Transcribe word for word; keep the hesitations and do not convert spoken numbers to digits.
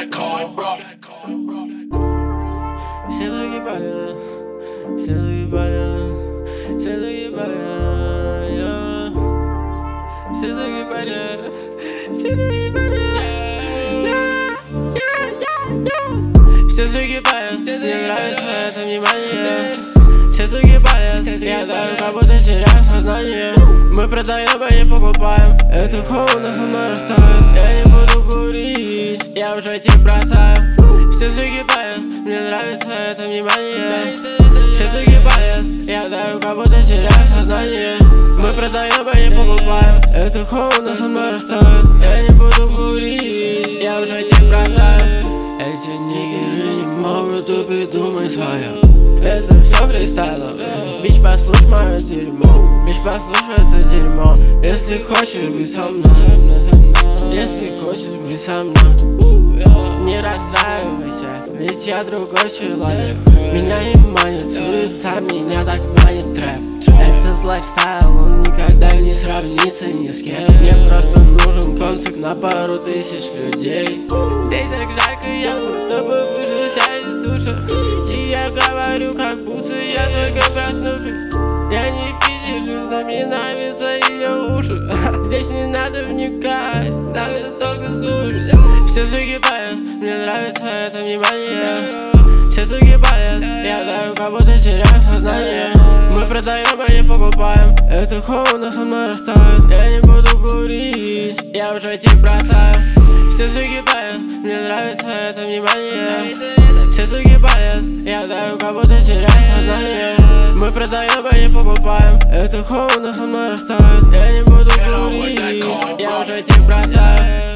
Все загибали, все загибали, все загибали, yeah. Все загибали, все загибали, yeah, yeah, yeah, yeah. Все загибают, мне нравится это внимание. Все загибали, я даю, как будто теряю сознание. Мы продаем, а не покупаем. Это холодно, со мной растает. Я не буду курить, я уже этих бросаю. Все загибают, мне нравится это внимание. Все загибают, я даю, как будто теряю сознание. Мы продаем, а не покупаем. Это холодно, со мной растает. Я не буду курить, я уже этих бросаю. Эти нигеры не могут тупить, думай свое. Это все фристайлом. Бич, послушай мое дерьмо. Бич, послушай это дерьмо. Если хочешь быть со мной, если хочешь быть со мной, не расстраивайся, ведь я другой человек. Меня не манит суета, меня так манит трэп. Этот лайфстайл, он никогда не сравнится ни с кем. Мне просто нужен концерт на пару тысяч людей. Здесь так жарко, я будто бы выжатая из душа. И я говорю, как будто я только проснувшись. Я не физишу, но мне нравятся ее уши. Здесь не надо вникать, надо только слушать. Все загибают, мне нравится это внимание. Все загибают, я даю, как будто теряю сознание. Мы продаем, а не покупаем. Это холодно, со мной растает. Я не буду курить, я уже этих бросаю. Все загибают, мне нравится это внимание. Все загибают, я даю, как будто теряю сознание. Мы продаем, а не покупаем. Это холодно, со мной растает. Я не буду курить, я уже этих бросаю.